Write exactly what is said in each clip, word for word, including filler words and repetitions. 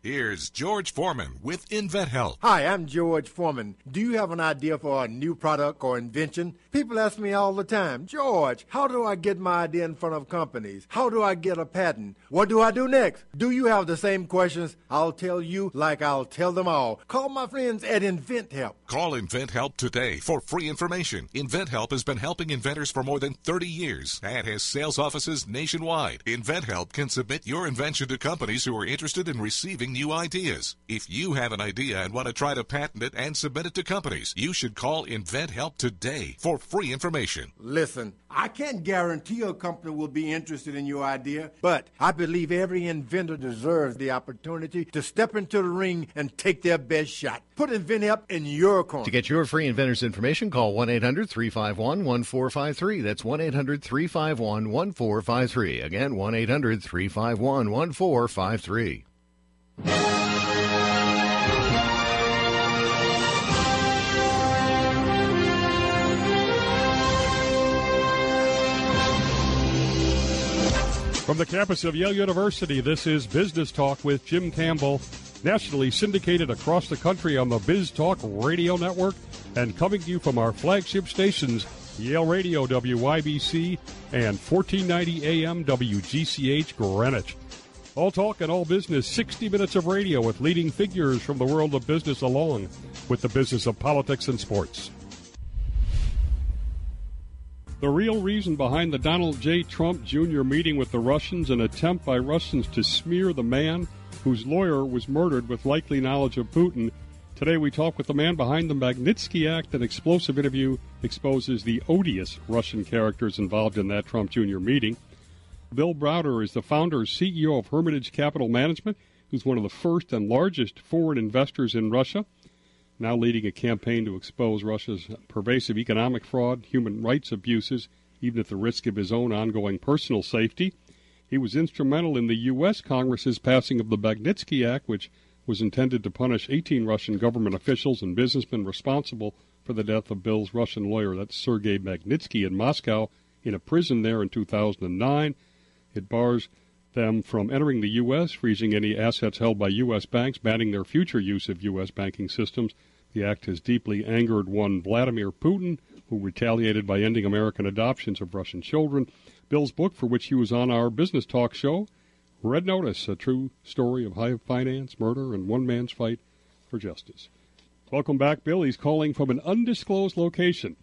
Here's George Foreman with InventHelp. Hi, I'm George Foreman. Do you have an idea for a new product or invention? People ask me all the time, George, how do I get my idea in front of companies? How do I get a patent? What do I do next? Do you have the same questions? I'll tell you like I'll tell them all. Call my friends at InventHelp. Call InventHelp today for free information. InventHelp has been helping inventors for more than thirty years and has sales offices nationwide. InventHelp can submit your invention to companies who are interested in receiving new ideas. If you have an idea and want to try to patent it and submit it to companies, you should call InventHelp today for free information. Listen, I can't guarantee a company will be interested in your idea, but I believe every inventor deserves the opportunity to step into the ring and take their best shot. Put InventHelp in your corner. To get your free inventor's information, call one eight hundred three five one one four five three. That's one eight hundred three five one one four five three. Again, one eight hundred three five one one four five three. From the campus of Yale University, this is Business Talk with Jim Campbell, nationally syndicated across the country on the Biz Talk Radio Network and coming to you from our flagship stations, Yale Radio W Y B C and fourteen ninety A M W G C H Greenwich. All talk and all business, sixty minutes of radio with leading figures from the world of business along with the business of politics and sports. The real reason behind the Donald J. Trump Junior meeting with the Russians, an attempt by Russians to smear the man whose lawyer was murdered with likely knowledge of Putin. Today we talk with the man behind the Magnitsky Act. An explosive interview exposes the odious Russian characters involved in that Trump Junior meeting. Bill Browder is the founder and C E O of Hermitage Capital Management, who's one of the first and largest foreign investors in Russia, now leading a campaign to expose Russia's pervasive economic fraud, human rights abuses, even at the risk of his own ongoing personal safety. He was instrumental in the U S. Congress's passing of the Magnitsky Act, which was intended to punish eighteen Russian government officials and businessmen responsible for the death of Bill's Russian lawyer, that's Sergei Magnitsky, in Moscow, in a prison there in two thousand nine. It bars them from entering the U S, freezing any assets held by U S banks, banning their future use of U S banking systems. The act has deeply angered one Vladimir Putin, who retaliated by ending American adoptions of Russian children. Bill's book, for which he was on our Business Talk show, Red Notice, a true story of high finance, murder, and one man's fight for justice. Welcome back, Bill. He's calling from an undisclosed location.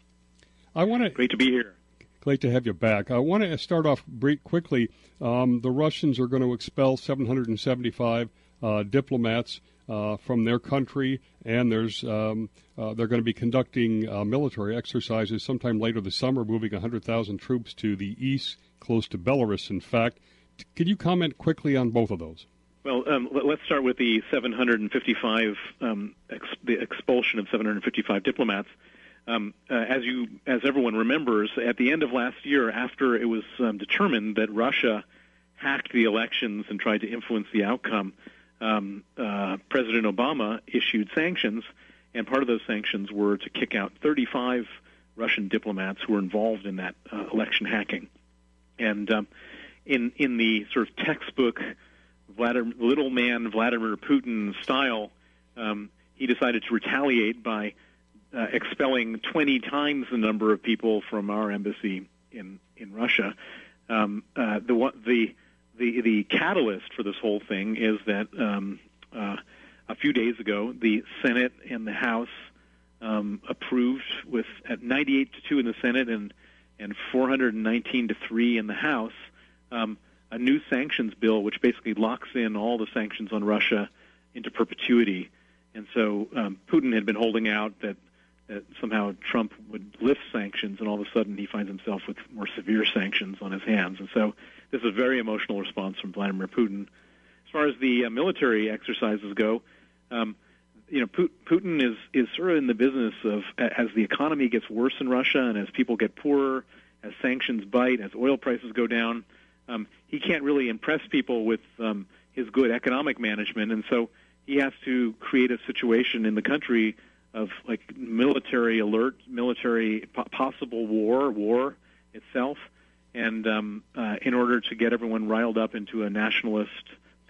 I want to Great to be here. Great to have you back. I want to start off brief, quickly. Um, the Russians are going to expel seven hundred seventy-five uh, diplomats uh, from their country, and there's um, uh, they're going to be conducting uh, military exercises sometime later this summer, moving one hundred thousand troops to the east, close to Belarus, in fact. T- could you comment quickly on both of those? Well, um, let's start with the seven hundred fifty-five, um, ex- the expulsion of seven hundred fifty-five diplomats. Um, uh, as you, as everyone remembers, at the end of last year, after it was um, determined that Russia hacked the elections and tried to influence the outcome, um, uh, President Obama issued sanctions, and part of those sanctions were to kick out thirty-five Russian diplomats who were involved in that uh, election hacking. And um, in in the sort of textbook Vladimir, little man Vladimir Putin style, um, he decided to retaliate by Uh, expelling twenty times the number of people from our embassy in in Russia. Um, uh, the the the the catalyst for this whole thing is that um, uh, a few days ago the Senate and the House um, approved with at ninety-eight to two in the Senate and and four hundred nineteen to three in the House um, a new sanctions bill which basically locks in all the sanctions on Russia into perpetuity. And so um, Putin had been holding out that that somehow Trump would lift sanctions, and all of a sudden he finds himself with more severe sanctions on his hands. And so this is a very emotional response from Vladimir Putin. As far as the uh, military exercises go, um, you know, Putin is, is sort of in the business of, as the economy gets worse in Russia and as people get poorer, as sanctions bite, as oil prices go down, um, he can't really impress people with um, his good economic management, and so he has to create a situation in the country of like military alert, military po- possible war, war itself, and um, uh, in order to get everyone riled up into a nationalist,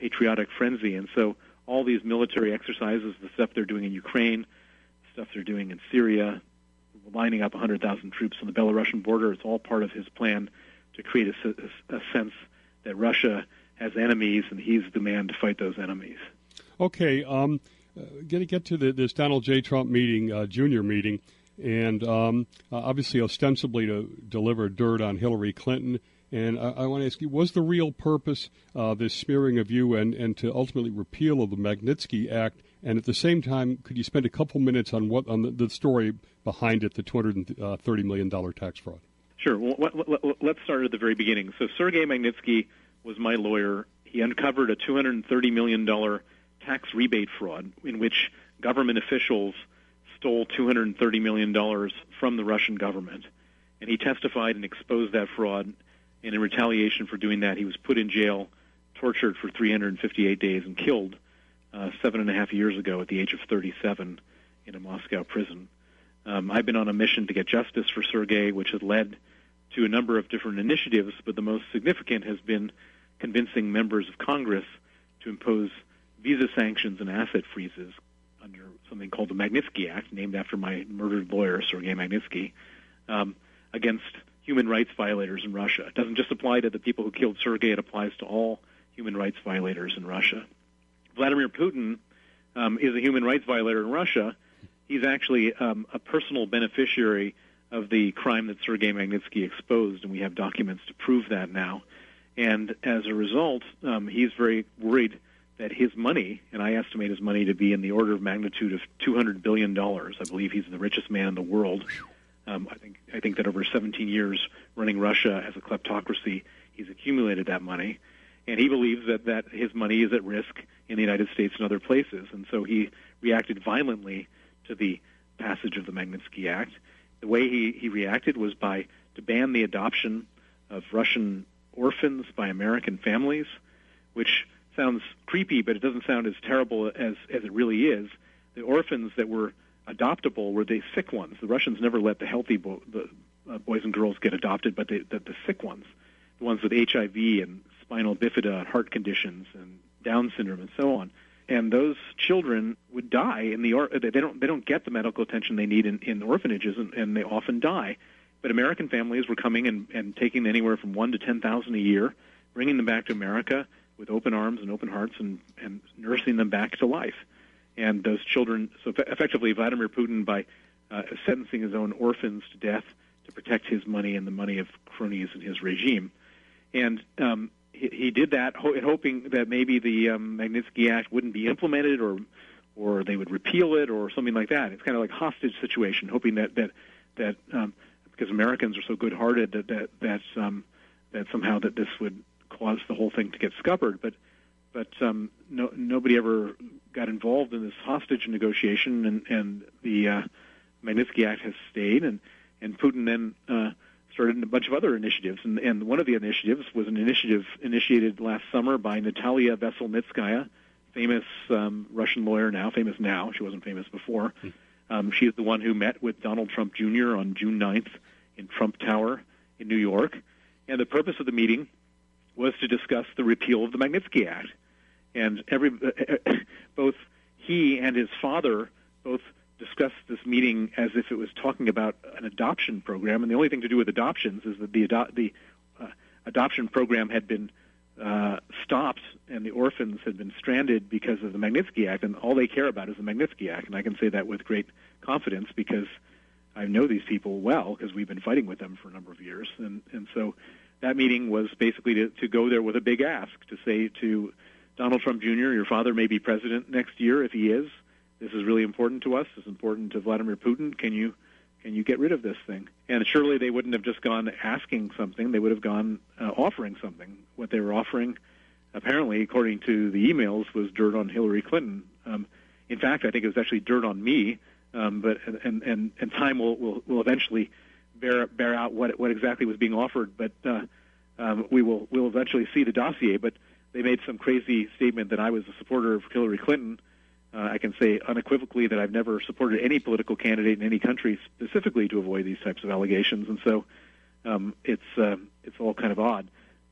patriotic frenzy. And so all these military exercises, the stuff they're doing in Ukraine, the stuff they're doing in Syria, lining up one hundred thousand troops on the Belarusian border, it's all part of his plan to create a, a sense that Russia has enemies and he's the man to fight those enemies. Okay, um, uh, get get to the, this Donald J. Trump meeting, uh, Junior meeting, and um, uh, obviously ostensibly to deliver dirt on Hillary Clinton. And I, I want to ask you, was the real purpose uh, this smearing of you and, and to ultimately repeal of the Magnitsky Act? And at the same time, could you spend a couple minutes on what on the, the story behind it, the two hundred thirty million dollars tax fraud? Sure. Well, let's start at the very beginning. So Sergei Magnitsky was my lawyer. He uncovered a two hundred thirty million dollars tax rebate fraud in which government officials stole two hundred thirty million dollars from the Russian government. And he testified and exposed that fraud. And in retaliation for doing that, he was put in jail, tortured for three hundred fifty-eight days, and killed uh, seven and a half years ago at the age of thirty-seven in a Moscow prison. Um, I've been on a mission to get justice for Sergei, which has led to a number of different initiatives, but the most significant has been convincing members of Congress to impose visa sanctions and asset freezes under something called the Magnitsky Act, named after my murdered lawyer, Sergei Magnitsky, um, against human rights violators in Russia. It doesn't just apply to the people who killed Sergei, it applies to all human rights violators in Russia. Vladimir Putin um, is a human rights violator in Russia. He's actually um, a personal beneficiary of the crime that Sergei Magnitsky exposed, and we have documents to prove that now. And as a result, um, he's very worried that his money, and I estimate his money to be in the order of magnitude of two hundred billion dollars. I believe he's the richest man in the world. Um, I think I think that over seventeen years running Russia as a kleptocracy, he's accumulated that money. And he believes that, that his money is at risk in the United States and other places. And so he reacted violently to the passage of the Magnitsky Act. The way he, he reacted was by to ban the adoption of Russian orphans by American families, which sounds creepy, but it doesn't sound as terrible as, as it really is. The orphans that were adoptable were the sick ones. The Russians never let the healthy bo- the, uh, boys and girls get adopted, but the, the, the sick ones, the ones with H I V and spinal bifida and heart conditions and Down syndrome and so on. And those children would die in the or- they don't they don't get the medical attention they need in, in orphanages, and, and they often die. But American families were coming and, and taking anywhere from one to ten thousand a year, bringing them back to America with open arms and open hearts, and, and nursing them back to life. And those children, so effectively, Vladimir Putin, by uh, sentencing his own orphans to death to protect his money and the money of cronies in his regime, and um, he, he did that ho- hoping that maybe the um, Magnitsky Act wouldn't be implemented, or or they would repeal it, or something like that. It's kind of like a hostage situation, hoping that that that um, because Americans are so good-hearted that that that, um, that somehow that this would cause the whole thing to get scuppered. But but um, no, nobody ever got involved in this hostage negotiation, and, and the uh, Magnitsky Act has stayed, and, and Putin then uh, started a bunch of other initiatives. And, and one of the initiatives was an initiative initiated last summer by Natalia Veselnitskaya, famous um, Russian lawyer now, famous now, she wasn't famous before. Mm. Um, she is the one who met with Donald Trump Junior on June ninth in Trump Tower in New York. And the purpose of the meeting was to discuss the repeal of the Magnitsky Act. And every uh, both he and his father both discussed this meeting as if it was talking about an adoption program. And the only thing to do with adoptions is that the ado- the uh, adoption program had been uh, stopped, and the orphans had been stranded because of the Magnitsky Act. And all they care about is the Magnitsky Act. And I can say that with great confidence because I know these people well, because we've been fighting with them for a number of years. And and so that meeting was basically to, to go there with a big ask, to say to Donald Trump Junior, your father may be president next year. If he is, this is really important to us. It's important to Vladimir Putin. Can you can you get rid of this thing? And surely they wouldn't have just gone asking something. They would have gone uh, offering something. What they were offering, apparently, according to the emails, was dirt on Hillary Clinton. Um, in fact, I think it was actually dirt on me. Um, but and, and, and time will, will, will eventually bear bear out what what exactly was being offered. But uh, um, we will we'll eventually see the dossier. But they made some crazy statement that I was a supporter of Hillary Clinton. Uh, I can say unequivocally that I've never supported any political candidate in any country specifically to avoid these types of allegations, and so um, it's uh, it's all kind of odd.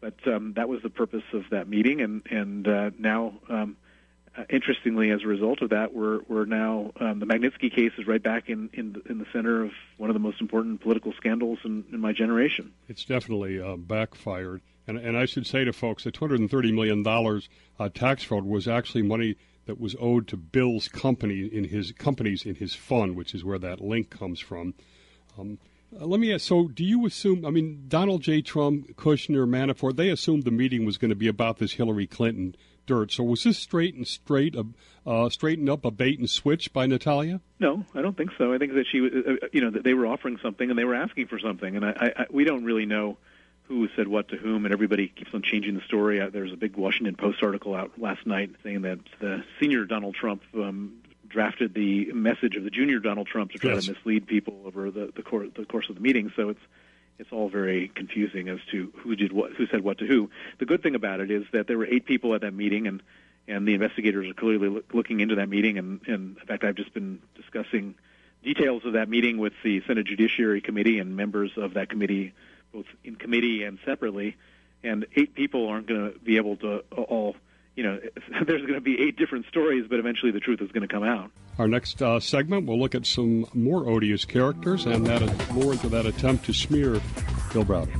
but um, that was the purpose of that meeting, and and uh, now, um, uh, interestingly, as a result of that, we're we're now um, the Magnitsky case is right back in in the, in the center of one of the most important political scandals in, in my generation. It's definitely uh, backfired, and and I should say to folks that two hundred thirty million dollars uh, tax fraud was actually money that was owed to Bill's company in his companies in his fund, which is where that link comes from. Um, Uh, let me ask, so do you assume, I mean, Donald J. Trump, Kushner, Manafort, they assumed the meeting was going to be about this Hillary Clinton dirt. So was this straight and straight, uh, uh, straightened up a bait and switch by Natalia? No, I don't think so. I think that she, uh, you know, that they were offering something and they were asking for something. And I, I, we don't really know who said what to whom, and everybody keeps on changing the story. Uh, there was a big Washington Post article out last night saying that the senior Donald Trump um, drafted the message of the junior Donald Trump to try yes. to mislead people over the the, cor- the course of the meeting. So it's it's all very confusing as to who did what, who said what to who. The good thing about it is that there were eight people at that meeting, and and the investigators are clearly look, looking into that meeting. And, and in fact, I've just been discussing details of that meeting with the Senate Judiciary Committee and members of that committee, both in committee and separately. And eight people aren't going to be able to all. You know, there's going to be eight different stories, but eventually the truth is going to come out. Our next uh, segment, we'll look at some more odious characters and that is more into that attempt to smear Bill Browder.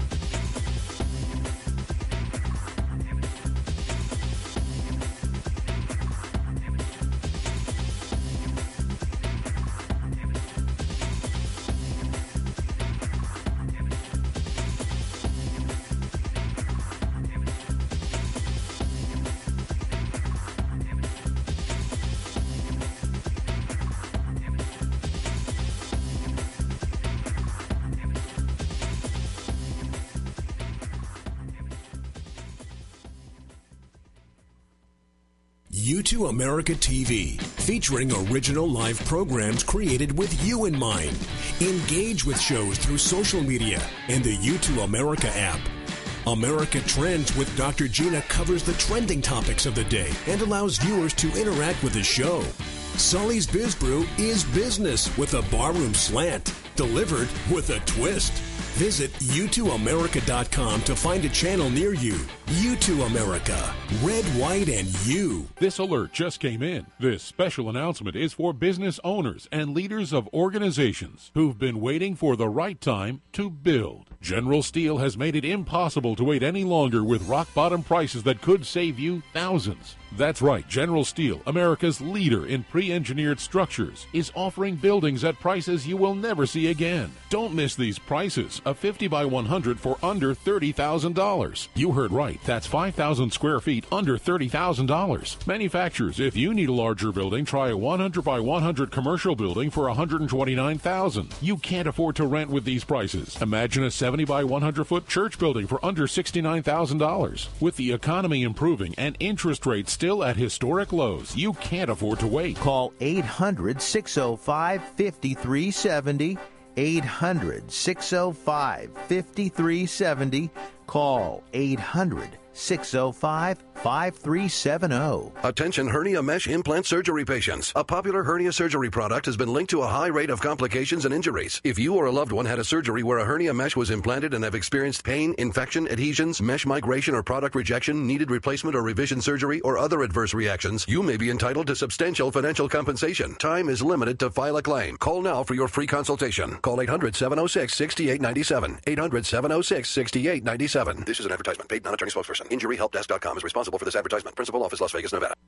U two America T V, featuring original live programs created with you in mind. Engage with shows through social media and the U two America app. America Trends with Doctor Gina covers the trending topics of the day and allows viewers to interact with the show. Sully's Biz Brew is business with a barroom slant, delivered with a twist. Visit U two America dot com to find a channel near you. U two America, red, white, and you. This alert just came in. This special announcement is for business owners and leaders of organizations who've been waiting for the right time to build. General Steel has made it impossible to wait any longer with rock-bottom prices that could save you thousands. That's right, General Steel, America's leader in pre-engineered structures, is offering buildings at prices you will never see again. Don't miss these prices. A fifty by one hundred for under thirty thousand dollars. You heard right. That's five thousand square feet under thirty thousand dollars. Manufacturers, if you need a larger building, try a one hundred by one hundred commercial building for one hundred twenty-nine thousand dollars. You can't afford to rent with these prices. Imagine a seventy by one hundred foot church building for under sixty-nine thousand dollars. With the economy improving and interest rates still at historic lows, you can't afford to wait. Call eight hundred, six oh five, five three seven oh. eight hundred, six oh five, five three seven oh. Call eight hundred, six oh five, five three seven oh. Attention hernia mesh implant surgery patients. A popular hernia surgery product has been linked to a high rate of complications and injuries. If you or a loved one had a surgery where a hernia mesh was implanted and have experienced pain, infection, adhesions, mesh migration, or product rejection, needed replacement or revision surgery, or other adverse reactions, you may be entitled to substantial financial compensation. Time is limited to file a claim. Call now for your free consultation. Call eight hundred, seven oh six, six eight nine seven. eight hundred, seven oh six, six eight nine seven. This is an advertisement. Paid non-attorney spokesperson. injury help desk dot com is responsible for this advertisement. Principal office, Las Vegas, Nevada.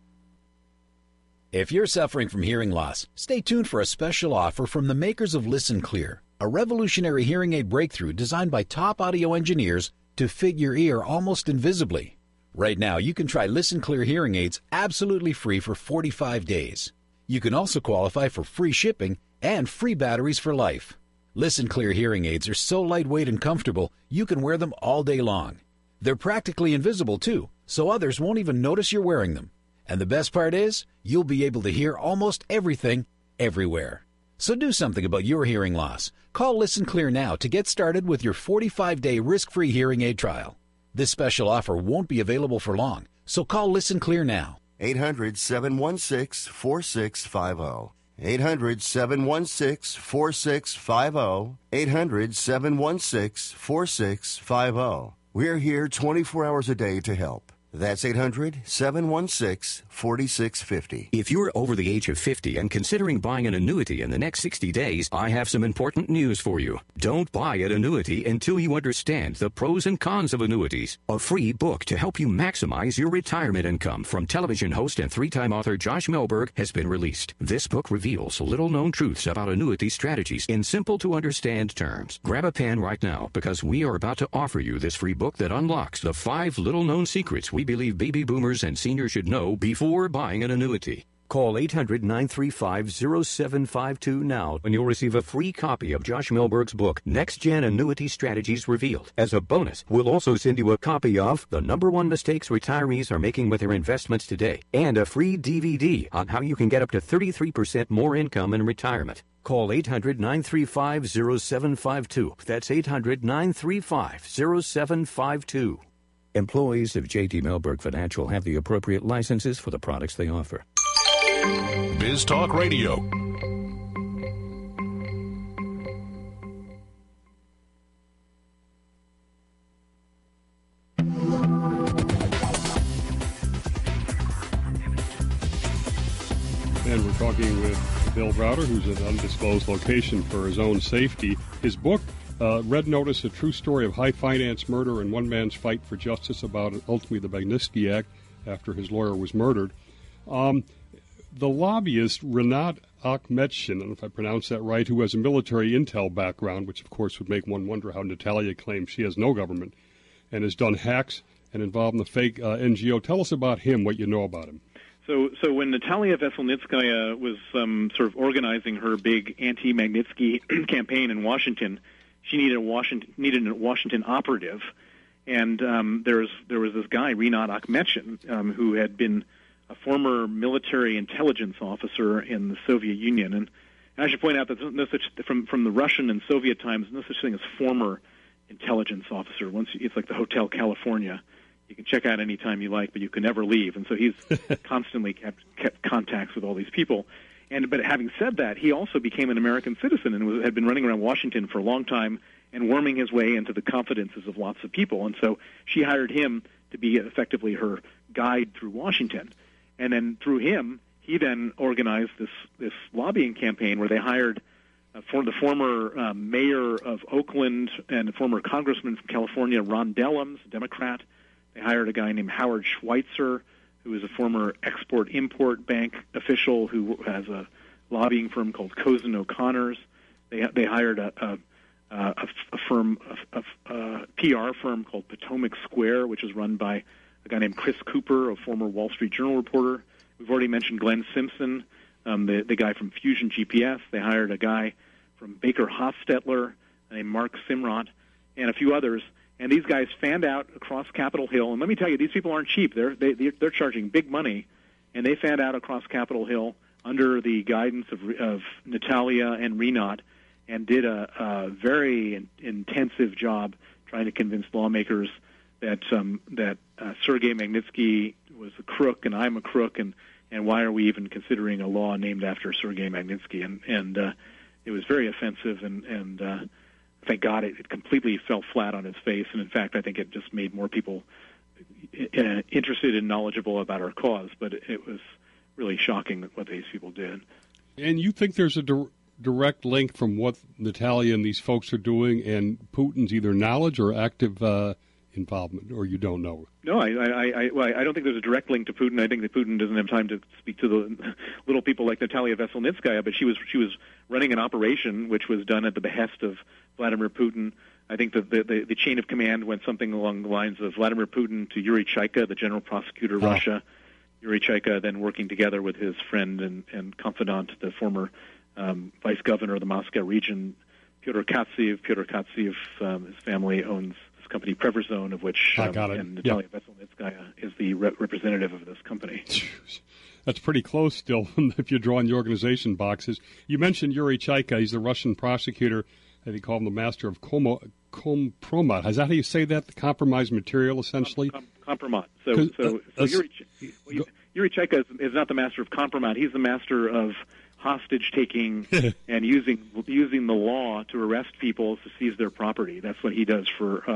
If you're suffering from hearing loss, stay tuned for a special offer from the makers of Listen Clear, a revolutionary hearing aid breakthrough designed by top audio engineers to fit your ear almost invisibly. Right now, you can try Listen Clear hearing aids absolutely free for forty-five days. You can also qualify for free shipping and free batteries for life. Listen Clear hearing aids are so lightweight and comfortable, you can wear them all day long. They're practically invisible, too, so others won't even notice you're wearing them. And the best part is, you'll be able to hear almost everything, everywhere. So do something about your hearing loss. Call Listen Clear now to get started with your forty-five day risk-free hearing aid trial. This special offer won't be available for long, so call Listen Clear now. eight hundred, seven one six, four six five zero. eight hundred, seven one six, four six five zero. eight hundred, seven one six, four six five zero. We're here twenty-four hours a day to help. That's eight hundred, seven one six, four six five zero. If you're over the age of fifty and considering buying an annuity in the next sixty days, I have some important news for you. Don't buy an annuity until you understand the pros and cons of annuities. A free book to help you maximize your retirement income from television host and three-time author Josh Melberg has been released. This book reveals little-known truths about annuity strategies in simple-to-understand terms. Grab a pen right now because we are about to offer you this free book that unlocks the five little-known secrets we believe baby boomers and seniors should know before buying an annuity. Call eight hundred, nine three five, zero seven five two now and you'll receive a free copy of Josh Melberg's book, Next Gen Annuity Strategies Revealed. As a bonus, we'll also send you a copy of The Number One Mistakes Retirees Are Making with Their Investments Today and a free D V D on how you can get up to thirty-three percent more income in retirement. Call eight hundred, nine three five, zero seven five two. That's eight hundred, nine three five, zero seven five two. Employees of J T Melberg Financial have the appropriate licenses for the products they offer. Biz Talk Radio. And we're talking with Bill Browder, who's at an undisclosed location for his own safety. His book, uh, Red Notice, A True Story of High Finance Murder and One Man's Fight for Justice, about ultimately the Magnitsky Act after his lawyer was murdered. Um, the lobbyist Rinat Akhmetshin, if I pronounce that right, who has a military intel background, which of course would make one wonder how Natalia claims she has no government, and has done hacks and involved in the fake uh, N G O. Tell us about him, what you know about him. So, so when Natalia Veselnitskaya was um, sort of organizing her big anti-Magnitsky campaign in Washington, she needed a Washington needed a Washington operative, and um, there was there was this guy Rinat Akhmetshin um, who had been a former military intelligence officer in the Soviet Union, and, and I should point out that there's no such from from the Russian and Soviet times, no such thing as former intelligence officer. Once you, it's like the Hotel California. You can check out any time you like, but you can never leave. And so he's constantly kept, kept contacts with all these people. And but having said that, he also became an American citizen and was, had been running around Washington for a long time and worming his way into the confidences of lots of people. And so she hired him to be effectively her guide through Washington. And then through him, he then organized this this lobbying campaign where they hired uh, for the former uh, mayor of Oakland and the former congressman from California, Ron Dellums, a Democrat. They hired a guy named Howard Schweitzer, who is a former Export-Import Bank official who has a lobbying firm called Cozen O'Connors. They they hired a a, a, a firm, a, a, a P R firm called Potomac Square, which is run by a guy named Chris Cooper, a former Wall Street Journal reporter. We've already mentioned Glenn Simpson, um, the, the guy from Fusion G P S. They hired a guy from Baker Hostetler named Mark Simrod, and a few others. And these guys fanned out across Capitol Hill. And let me tell you, these people aren't cheap. They're they, they're charging big money, and they fanned out across Capitol Hill under the guidance of, of Natalia and Rinat, and did a, a very in, intensive job trying to convince lawmakers that um, that uh, Sergei Magnitsky was a crook and I'm a crook, and, and why are we even considering a law named after Sergei Magnitsky? And and uh, it was very offensive, and and uh, thank God it, it completely fell flat on its face. And in fact, I think it just made more people uh, interested and knowledgeable about our cause. But it, it was really shocking what these people did. And you think there's a di- direct link from what Natalia and these folks are doing and Putin's either knowledge or active uh, involvement, or you don't know? No, I, I, I, well, I don't think there's a direct link to Putin. I think that Putin doesn't have time to speak to the little people like Natalia Veselnitskaya, but she was she was running an operation which was done at the behest of Vladimir Putin. I think that the, the, the chain of command went something along the lines of Vladimir Putin to Yuri Chaika, the general prosecutor of oh. Russia. Yuri Chaika then working together with his friend and, and confidant, the former um, vice governor of the Moscow region, Pyotr Katsiev. Pyotr Katsiev, um, his family owns this company Preverzone, of which um, and Natalia yep. Veselnitskaya is the re- representative of this company. That's pretty close still if you're drawing the organization boxes. You mentioned Yuri Chaika. He's the Russian prosecutor. They call him the master of Komo, Kompromat. Is that how you say that? The compromised material, essentially? Com- com- compromat. So, so, uh, so Yuri, well, Yuri Chaika is, is not the master of compromat. He's the master of hostage-taking and using using the law to arrest people to seize their property. That's what he does for uh,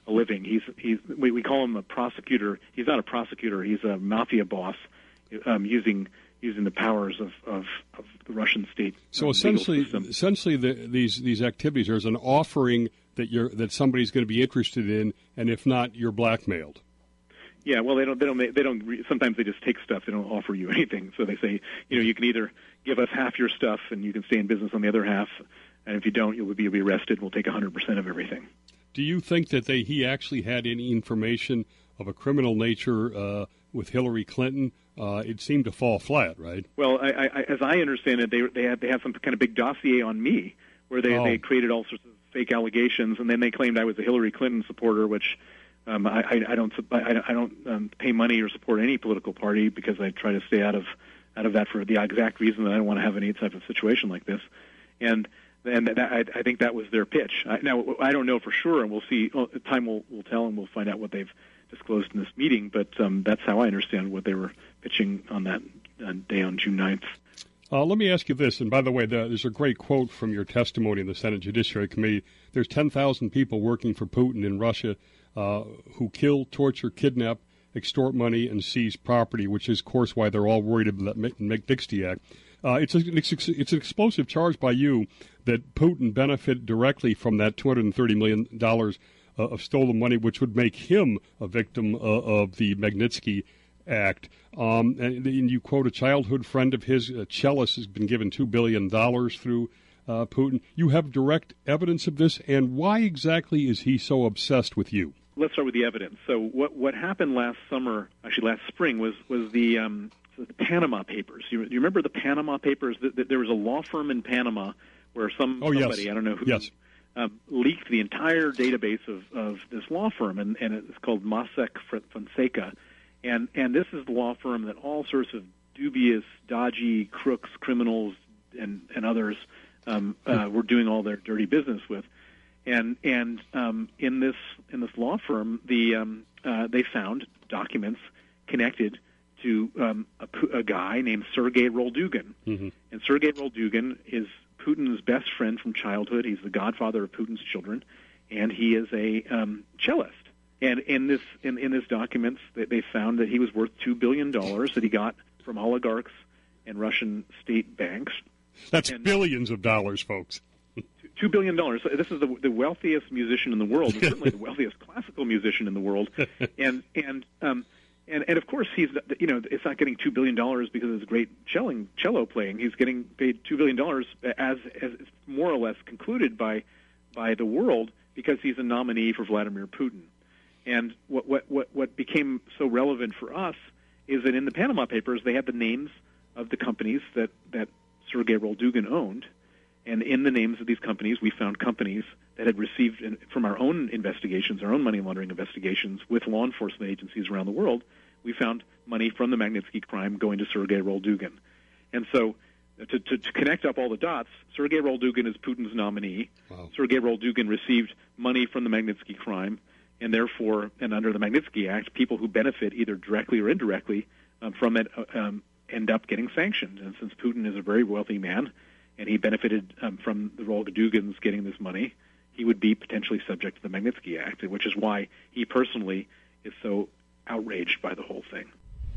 a living. He's he's we, we call him a prosecutor. He's not a prosecutor. He's a mafia boss, um, using using the powers of, of, of the Russian state. So um, essentially, legal system. essentially, the, these these activities, there's an offering that you're that somebody's going to be interested in, and if not, you're blackmailed. Yeah, well, they don't. They don't. They don't. Sometimes they just take stuff. They don't offer you anything. So they say, you know, you can either give us half your stuff, and you can stay in business on the other half, and if you don't, you'll be, you'll be arrested. We'll take one hundred percent of everything. Do you think that they he actually had any information of a criminal nature uh, with Hillary Clinton? Uh, it seemed to fall flat, right? Well, I, I, as I understand it, they they had they had some kind of big dossier on me where they, oh. they created all sorts of fake allegations, and then they claimed I was a Hillary Clinton supporter, which um, I, I, I don't I, I don't um, pay money or support any political party because I try to stay out of out of that for the exact reason that I don't want to have any type of situation like this, and. And that, I, I think that was their pitch. I, now, I don't know for sure, and we'll see. Well, time will, will tell, and we'll find out what they've disclosed in this meeting. But um, that's how I understand what they were pitching on that uh, day on June ninth. Uh, let me ask you this, and by the way, the, there's a great quote from your testimony in the Senate Judiciary Committee. There's ten thousand people working for Putin in Russia uh, who kill, torture, kidnap, extort money, and seize property, which is, of course, why they're all worried about the Magnitsky Act. Uh, it's, a, it's an explosive charge by you that Putin benefited directly from that two hundred thirty million dollars uh, of stolen money, which would make him a victim uh, of the Magnitsky Act. Um, and, and you quote a childhood friend of his, a cellist, has been given two billion dollars through uh, Putin. You have direct evidence of this, and why exactly is he so obsessed with you? Let's start with the evidence. So what what happened last summer, actually last spring, was, was the... Um, the Panama Papers. You, you remember the Panama Papers? The, the, there was a law firm in Panama where some oh, somebody, yes. I don't know who, yes. um, leaked the entire database of, of this law firm, and, and it's called Mossack Fonseca. And, and this is the law firm that all sorts of dubious, dodgy crooks, criminals, and, and others um, uh, were doing all their dirty business with. And and um, in this in this law firm, the um, uh, they found documents connected to um, a, a guy named Sergei Roldugin. Mm-hmm. And Sergei Roldugin is Putin's best friend from childhood. He's the godfather of Putin's children, and he is a um, cellist. And in this in, in this documents, they, they found that he was worth two billion dollars that he got from oligarchs and Russian state banks. That's and billions of dollars, folks. Two billion dollars. So this is the, the wealthiest musician in the world, and certainly the wealthiest classical musician in the world. And and um, and and of course he's you know it's not getting two billion dollars because of his great celling, cello playing. He's getting paid two billion dollars as as it's more or less concluded by by the world because he's a nominee for Vladimir Putin. And what what what what became so relevant for us is that in the Panama Papers they had the names of the companies that that Sergei Roldugin owned. And in the names of these companies, we found companies that had received, from our own investigations, our own money laundering investigations with law enforcement agencies around the world, we found money from the Magnitsky crime going to Sergei Roldugin. And so to, to, to connect up all the dots, Sergei Roldugin is Putin's nominee. Wow. Sergei Roldugin received money from the Magnitsky crime, and therefore, and under the Magnitsky Act, people who benefit either directly or indirectly um, from it um, end up getting sanctioned. And since Putin is a very wealthy man, and he benefited um, from the Roldugins getting this money, he would be potentially subject to the Magnitsky Act, which is why he personally is so outraged by the whole thing.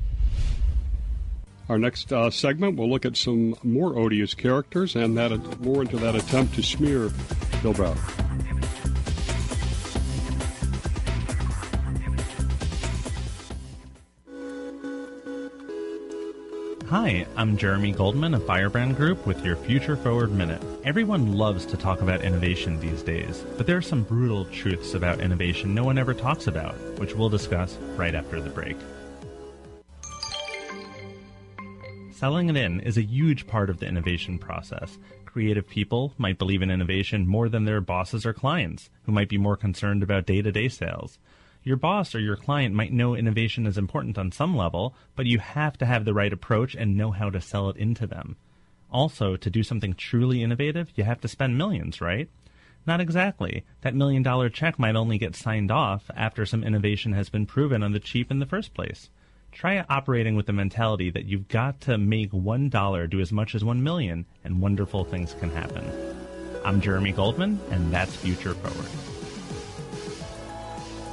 Our next uh, segment, we'll look at some more odious characters and that uh, more into that attempt to smear Bill Browder. Hi, I'm Jeremy Goldman of Firebrand Group with your Future Forward Minute. Everyone loves to talk about innovation these days, but there are some brutal truths about innovation no one ever talks about, which we'll discuss right after the break. Selling it in is a huge part of the innovation process. Creative people might believe in innovation more than their bosses or clients, who might be more concerned about day-to-day sales. Your boss or your client might know innovation is important on some level, but you have to have the right approach and know how to sell it into them. Also, to do something truly innovative, you have to spend millions, right? Not exactly. That million-dollar check might only get signed off after some innovation has been proven on the cheap in the first place. Try operating with the mentality that you've got to make one dollar do as much as one million, and wonderful things can happen. I'm Jeremy Goldman, and that's Future Forward.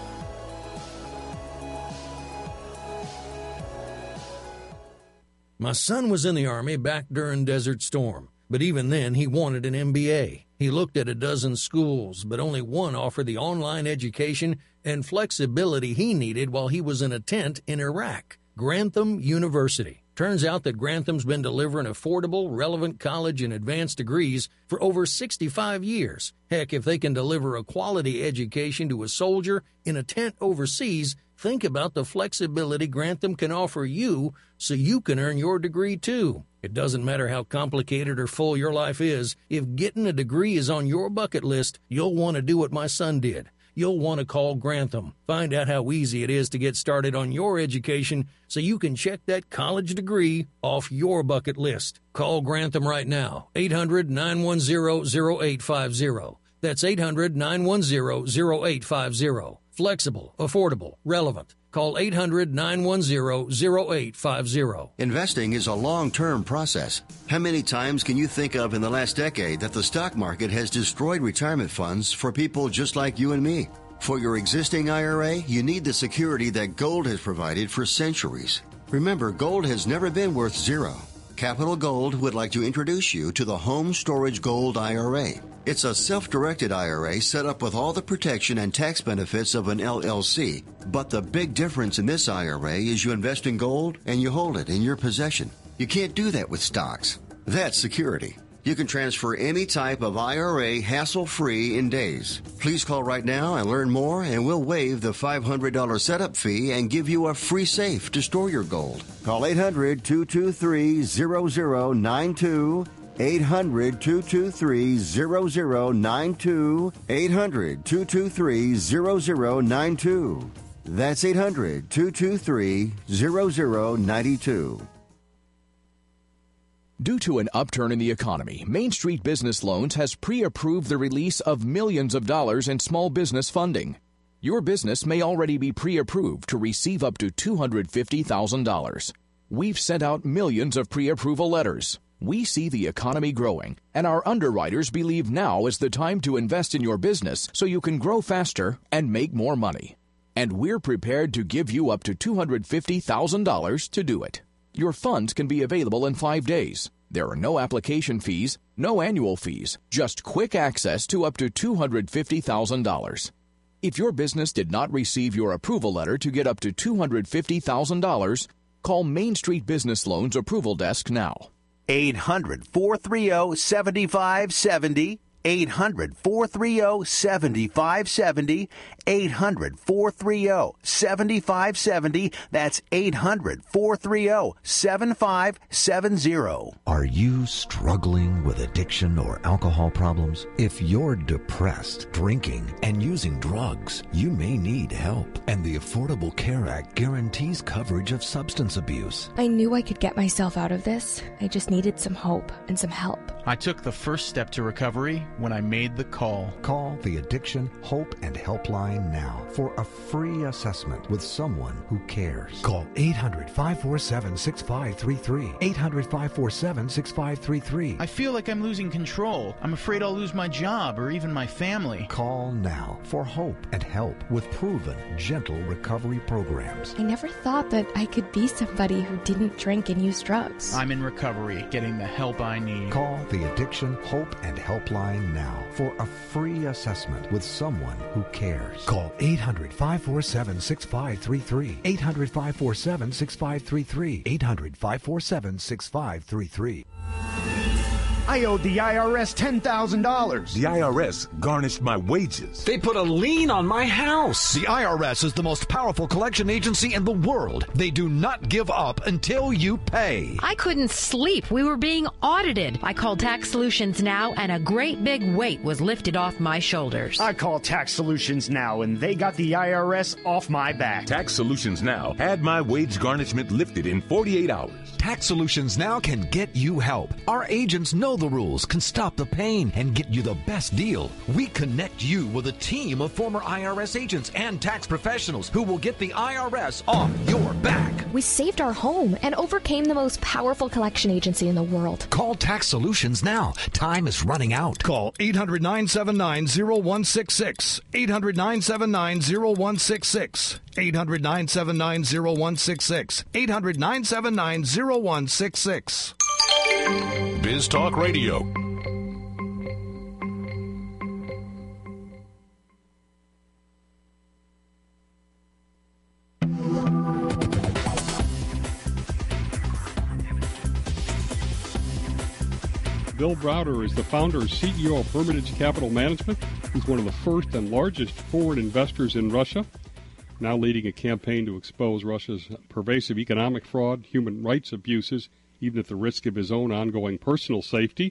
My son was in the Army back during Desert Storm, but even then he wanted an M B A. He looked at a dozen schools, but only one offered the online education and flexibility he needed while he was in a tent in Iraq, Grantham University. Turns out that Grantham's been delivering affordable, relevant college and advanced degrees for over sixty-five years. Heck, if they can deliver a quality education to a soldier in a tent overseas, think about the flexibility Grantham can offer you so you can earn your degree too. It doesn't matter how complicated or full your life is. If getting a degree is on your bucket list, you'll want to do what my son did. You'll want to call Grantham. Find out how easy it is to get started on your education so you can check that college degree off your bucket list. Call Grantham right now, eight hundred, nine one zero, zero eight five zero. That's eight hundred, nine one zero, zero eight five zero. Flexible, affordable, relevant. Call eight hundred, nine one zero, zero eight five zero. Investing is a long-term process. How many times can you think of in the last decade that the stock market has destroyed retirement funds for people just like you and me? For your existing I R A, you need the security that gold has provided for centuries. Remember, gold has never been worth zero. Capital Gold would like to introduce you to the Home Storage Gold I R A. It's a self-directed I R A set up with all the protection and tax benefits of an L L C. But the big difference in this I R A is you invest in gold and you hold it in your possession. You can't do that with stocks. That's security. You can transfer any type of I R A hassle-free in days. Please call right now and learn more, and we'll waive the five hundred dollars setup fee and give you a free safe to store your gold. Call eight hundred, two two three, zero zero nine two. eight hundred, two two three, zero zero nine two. eight hundred, two two three, zero zero nine two. That's eight hundred, two two three, zero zero nine two. Due to an upturn in the economy, Main Street Business Loans has pre-approved the release of millions of dollars in small business funding. Your business may already be pre-approved to receive up to two hundred fifty thousand dollars. We've sent out millions of pre-approval letters. We see the economy growing, and our underwriters believe now is the time to invest in your business so you can grow faster and make more money. And we're prepared to give you up to two hundred fifty thousand dollars to do it. Your funds can be available in five days. There are no application fees, no annual fees, just quick access to up to two hundred fifty thousand dollars. If your business did not receive your approval letter to get up to two hundred fifty thousand dollars, call Main Street Business Loans Approval Desk now. eight hundred, four three zero, seven five seven zero. eight hundred, four three zero, seven five seven zero. eight hundred, four three zero, seven five seven zero. That's eight hundred, four three zero, seven five seven zero. Are you struggling with addiction or alcohol problems? If you're depressed, drinking, and using drugs, you may need help. And the Affordable Care Act guarantees coverage of substance abuse. I knew I could get myself out of this. I just needed some hope and some help. I took the first step to recovery when I made the call. Call the Addiction, Hope, and Helpline now for a free assessment with someone who cares. Call eight hundred, five four seven, six five three three. eight hundred, five four seven, six five three three. I feel like I'm losing control. I'm afraid I'll lose my job or even my family. Call now for hope and help with proven, gentle recovery programs. I never thought that I could be somebody who didn't drink and use drugs. I'm in recovery, getting the help I need. Call the Addiction, Hope, and Helpline now for a free assessment with someone who cares. Call eight hundred, five four seven, six five three three. eight hundred, five four seven, six five three three. eight hundred, five four seven, six five three three. I owed the I R S ten thousand dollars. The I R S garnished my wages. They put a lien on my house. The I R S is the most powerful collection agency in the world. They do not give up until you pay. I couldn't sleep. We were being audited. I called Tax Solutions Now, and a great big weight was lifted off my shoulders. I called Tax Solutions Now, and they got the I R S off my back. Tax Solutions Now had my wage garnishment lifted in forty-eight hours. Tax Solutions Now can get you help. Our agents know know the rules, can stop the pain, and get you the best deal. We connect you with a team of former I R S agents and tax professionals who will get the I R S off your back. We saved our home and overcame the most powerful collection agency in the world. Call Tax Solutions now. Time is running out. Call eight hundred, nine seven nine, zero one six six. eight hundred, nine seven nine, zero one six six. eight hundred, nine seven nine, zero one six six. eight hundred, nine seven nine, zero one six six. Biz Talk Radio. Bill Browder is the founder and C E O of Hermitage Capital Management. He's one of the first and largest foreign investors in Russia, now leading a campaign to expose Russia's pervasive economic fraud, human rights abuses, even at the risk of his own ongoing personal safety.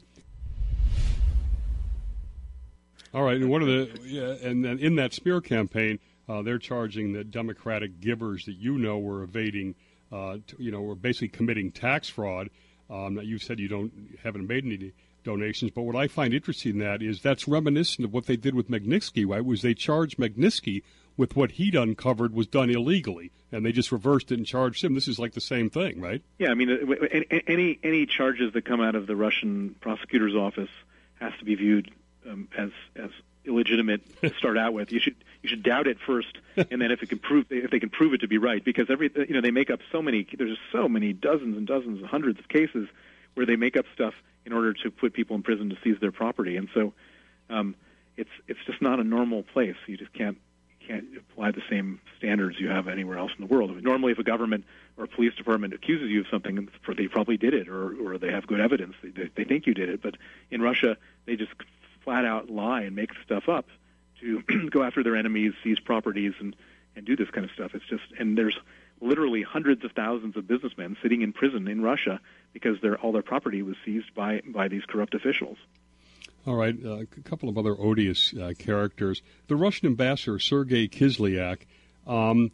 All right, and one of the yeah, and then in that smear campaign, uh, they're charging the Democratic givers that you know were evading, uh, t- you know, were basically committing tax fraud. Um, you said you don't haven't made any donations, but what I find interesting in that is that's reminiscent of what they did with Magnitsky, right? Was they charged Magnitsky with what he'd uncovered was done illegally, and they just reversed it and charged him. This is like the same thing, right? Yeah, I mean, any any charges that come out of the Russian prosecutor's office has to be viewed um, as as illegitimate to start out with. You should you should doubt it first, and then if it can prove if they can prove it to be right, because every you know they make up so many. There's so many dozens and dozens and hundreds of cases where they make up stuff in order to put people in prison to seize their property, and so um, it's it's just not a normal place. You just can't can't apply the same standards you have anywhere else in the world. Normally, if a government or a police department accuses you of something, they probably did it, or or they have good evidence. They, they think you did it, but in Russia, they just flat out lie and make stuff up to go after their enemies, seize properties, and, and do this kind of stuff. It's just, and there's literally hundreds of thousands of businessmen sitting in prison in Russia because their all their property was seized by, by these corrupt officials. All right, uh, a couple of other odious uh, characters. The Russian ambassador, Sergei Kislyak, um,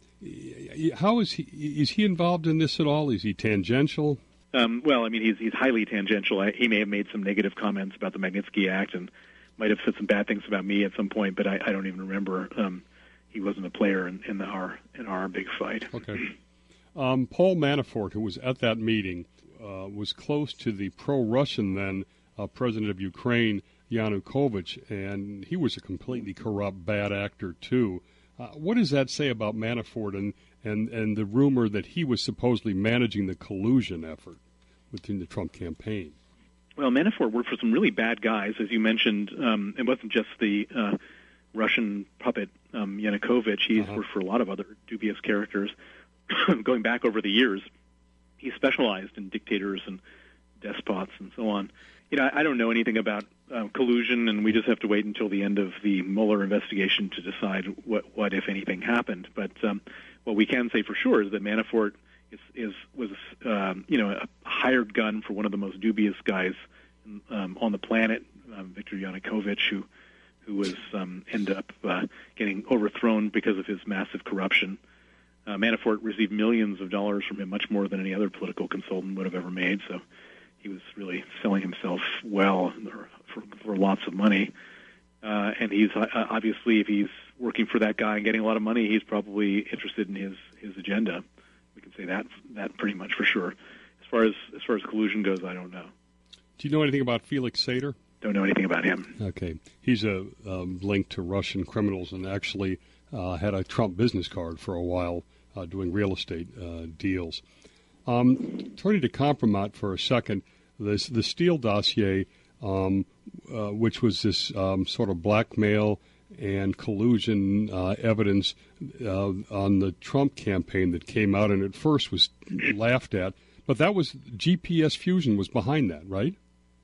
how is he, is he involved in this at all? Is he tangential? Um, well, I mean, he's he's highly tangential. I, he may have made some negative comments about the Magnitsky Act and might have said some bad things about me at some point, but I, I don't even remember. Um, he wasn't a player in, in the, our in our big fight. Okay. Um, Paul Manafort, who was at that meeting, uh, was close to the pro-Russian then uh, president of Ukraine, Yanukovych, and he was a completely corrupt, bad actor too. Uh, what does that say about Manafort and, and, and the rumor that he was supposedly managing the collusion effort within the Trump campaign? Well, Manafort worked for some really bad guys, as you mentioned. Um, it wasn't just the uh, Russian puppet um, Yanukovych. He's uh-huh. worked for a lot of other dubious characters. Going back over the years, he specialized in dictators and despots and so on. You know, I, I don't know anything about uh, collusion, and we just have to wait until the end of the Mueller investigation to decide what, what if anything, happened. But um, what we can say for sure is that Manafort is, is was um, you know a hired gun for one of the most dubious guys um, on the planet, um, Viktor Yanukovych, who who was um, ended up uh, getting overthrown because of his massive corruption. Uh, Manafort received millions of dollars from him, much more than any other political consultant would have ever made. So he was really selling himself well for, for lots of money. Uh, and he's uh, obviously, if he's working for that guy and getting a lot of money, he's probably interested in his, his agenda. We can say that that pretty much for sure. As far as as far as collusion goes, I don't know. Do you know anything about Felix Sater? Don't know anything about him. Okay, he's a um, link to Russian criminals and actually uh, had a Trump business card for a while uh, doing real estate uh, deals. Um, turning to Compromat for a second, this the Steele dossier, um, uh, which was this um, sort of blackmail and collusion uh, evidence uh, on the Trump campaign that came out, and at first was laughed at, but that was G P S Fusion was behind that, right?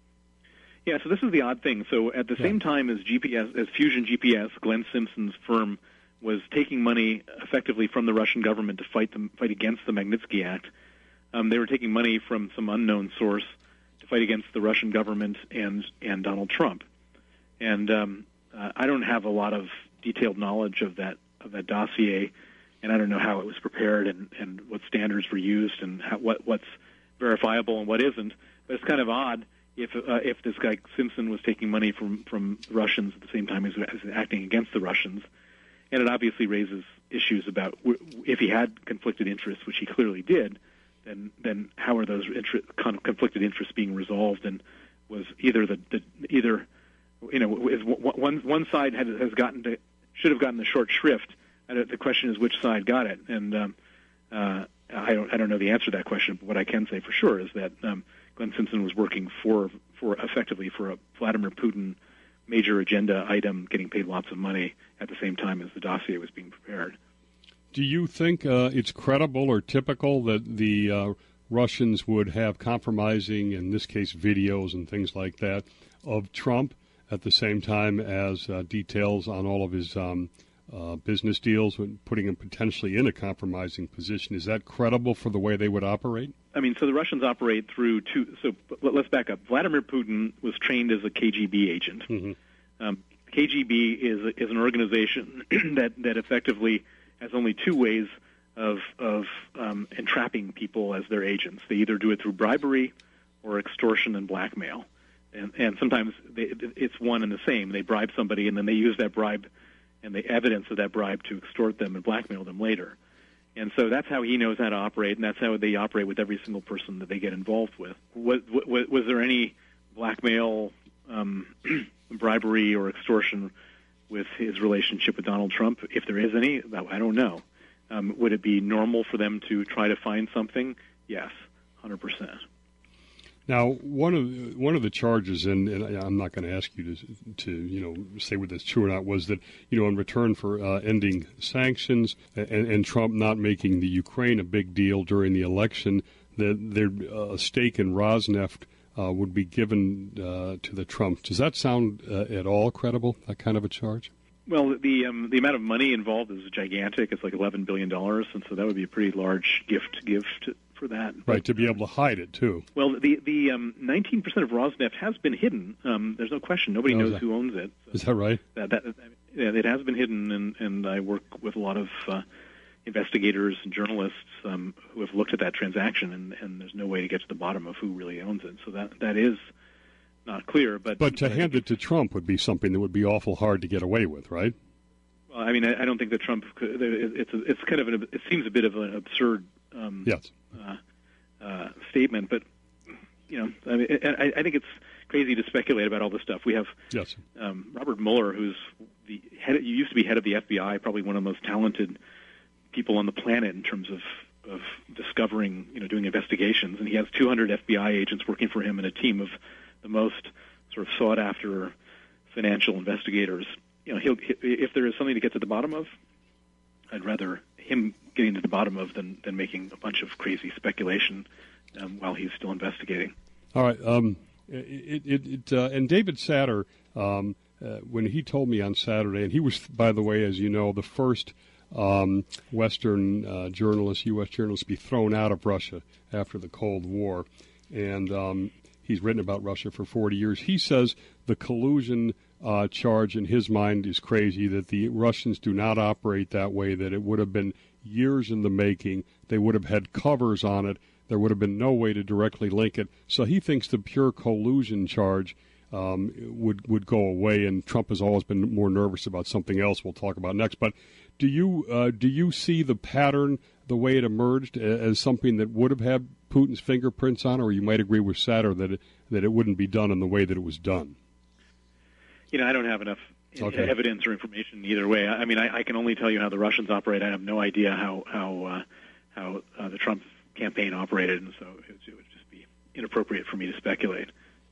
Yeah. So this is the odd thing. So at the yeah. same time as G P S, as Fusion G P S, Glenn Simpson's firm was taking money effectively from the Russian government to fight them fight against the Magnitsky Act. Um, they were taking money from some unknown source to fight against the Russian government and and Donald Trump. And um, uh, I don't have a lot of detailed knowledge of that of that dossier, and I don't know how it was prepared and, and what standards were used and how, what what's verifiable and what isn't. But it's kind of odd if uh, if this guy Simpson was taking money from from the Russians at the same time as, as acting against the Russians, and it obviously raises issues about w- if he had conflicted interests, which he clearly did. Then then how are those inter- con- conflicted interests being resolved? And was either the, the either you know is one one side had, has gotten to should have gotten the short shrift. And the question is which side got it, and um, uh, I don't I don't know the answer to that question. But what I can say for sure is that um, Glenn Simpson was working for for effectively for a Vladimir Putin major agenda item, getting paid lots of money at the same time as the dossier was being prepared. Do you think uh, it's credible or typical that the uh, Russians would have compromising, in this case, videos and things like that, of Trump at the same time as uh, details on all of his um, uh, business deals, putting him potentially in a compromising position? Is that credible for the way they would operate? I mean, so the Russians operate through two. So let's back up. Vladimir Putin was trained as a K G B agent. Mm-hmm. Um, K G B is is an organization that that effectively has only two ways of of um, entrapping people as their agents. They either do it through bribery or extortion and blackmail, and and sometimes they, it's one and the same. They bribe somebody and then they use that bribe and the evidence of that bribe to extort them and blackmail them later. And so that's how he knows how to operate, and that's how they operate with every single person that they get involved with. Was, was, was there any blackmail, um, bribery, or extortion with his relationship with Donald Trump? If there is any, I don't know. Um, would it be normal for them to try to find something? Yes, one hundred percent. Now, one of the, one of the charges, and, and I'm not going to ask you to to you know say whether it's true or not, was that you know in return for uh, ending sanctions and, and Trump not making the Ukraine a big deal during the election, that their uh, stake in Rosneft uh, would be given uh, to the Trumps. Does that sound uh, at all credible? That kind of a charge? Well, the um, the amount of money involved is gigantic. It's like eleven billion dollars, and so that would be a pretty large gift to give to, for that. Right, but, to be able to hide it, too. Well, the the um, nineteen percent of Rosneft has been hidden. Um, there's no question. Nobody Oh, is knows that- who owns it. So Is that right? That, that, yeah, it has been hidden, and, and I work with a lot of uh, investigators and journalists um, who have looked at that transaction, and, and there's no way to get to the bottom of who really owns it. So that that is not clear. But, But to hand it to Trump would be something that would be awful hard to get away with, right? Well, I mean, I, I don't think that Trump. Could, it's a, it's kind of an. It seems a bit of an absurd. Um, yes. Uh, uh, statement, but you know, I mean, I, I think it's crazy to speculate about all this stuff. We have yes. um, Robert Mueller, who's the head. You used to be head of the F B I, probably one of the most talented people on the planet in terms of of discovering, you know, doing investigations, and he has two hundred F B I agents working for him and a team of the most sort of sought after financial investigators. You know, he'll, if there is something to get to the bottom of, I'd rather him getting to the bottom of than, than making a bunch of crazy speculation um, while he's still investigating. All right. Um, it, it, it, uh, and David Satter, um, uh, when he told me on Saturday, and he was, by the way, as you know, the first um, Western uh, journalist, U S journalist, to be thrown out of Russia after the Cold War. And um, he's written about Russia for forty years. He says the collusion uh, charge in his mind is crazy, that the Russians do not operate that way, that it would have been years in the making. They would have had covers on it. There would have been no way to directly link it. So he thinks the pure collusion charge um, would would go away, and Trump has always been more nervous about something else we'll talk about next. But do you uh, do you see the pattern, the way it emerged, as something that would have had Putin's fingerprints on, or you might agree with Satter that it, that it wouldn't be done in the way that it was done? You know, I don't have enough Okay. evidence or information either way. I mean, I, I can only tell you how the Russians operate. I have no idea how how uh, how uh, the Trump campaign operated, and so it, it would just be inappropriate for me to speculate.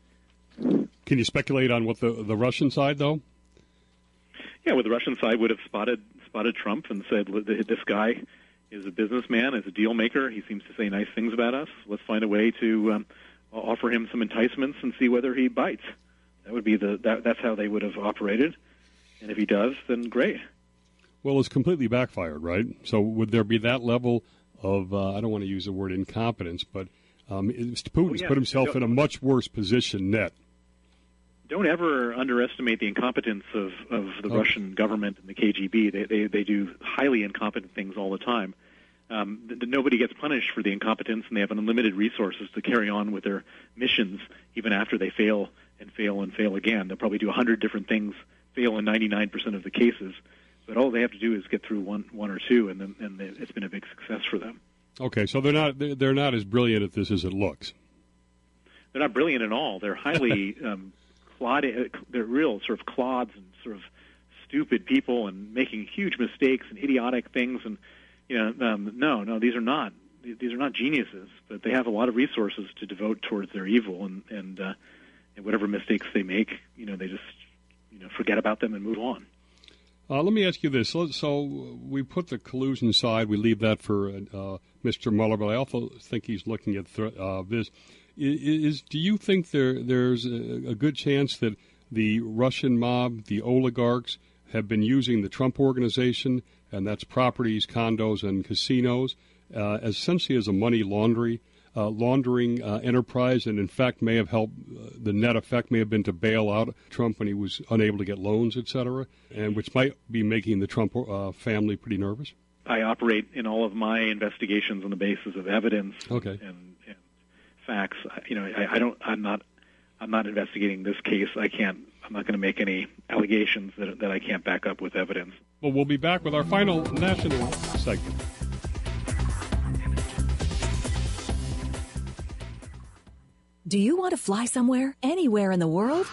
Can you speculate on what the the Russian side, though? Yeah, well, the Russian side would have spotted spotted Trump and said, "This guy is a businessman, is a deal maker. He seems to say nice things about us. Let's find a way to um, offer him some enticements and see whether he bites." That would be the that, that's how they would have operated, and if he does, then great. Well, it's completely backfired, right? So would there be that level of uh, I don't want to use the word incompetence, but um, Putin's Oh, yeah. put himself Don't- in a much worse position net. Don't ever underestimate the incompetence of, of the Okay. Russian government and the K G B. They, they they do highly incompetent things all the time. um, th- nobody gets punished for the incompetence, and they have unlimited resources to carry on with their missions even after they fail and fail and fail again. They'll probably do a hundred different things, fail in ninety-nine percent of the cases, but all they have to do is get through one, one or two, and then and it's been a big success for them. Okay, so they're not they're not as brilliant at this as it looks. They're not brilliant at all. They're highly um, clod. They're real sort of clods and sort of stupid people, and making huge mistakes and idiotic things. And you know, um, no, no, these are not these are not geniuses, but they have a lot of resources to devote towards their evil, and and, uh, and whatever mistakes they make, you know, they just you know forget about them and move on. Uh, let me ask you this. So, so we put the collusion side. We leave that for uh, Mister Mueller, but I also think he's looking at th- uh, this. Is, is do you think there there's a, a good chance that the Russian mob, the oligarchs, have been using the Trump Organization, and that's properties, condos, and casinos, uh, essentially as a money laundry, uh, laundering uh, enterprise, and in fact may have helped, uh, the net effect may have been to bail out Trump when he was unable to get loans, et cetera, and which might be making the Trump uh, family pretty nervous? I operate in all of my investigations on the basis of evidence okay. and, and facts. You know, I, I don't. I'm not. I'm not investigating this case. I can't. I'm not going to make any allegations that that I can't back up with evidence. Well, we'll be back with our final national segment. Do you want to fly somewhere, anywhere in the world?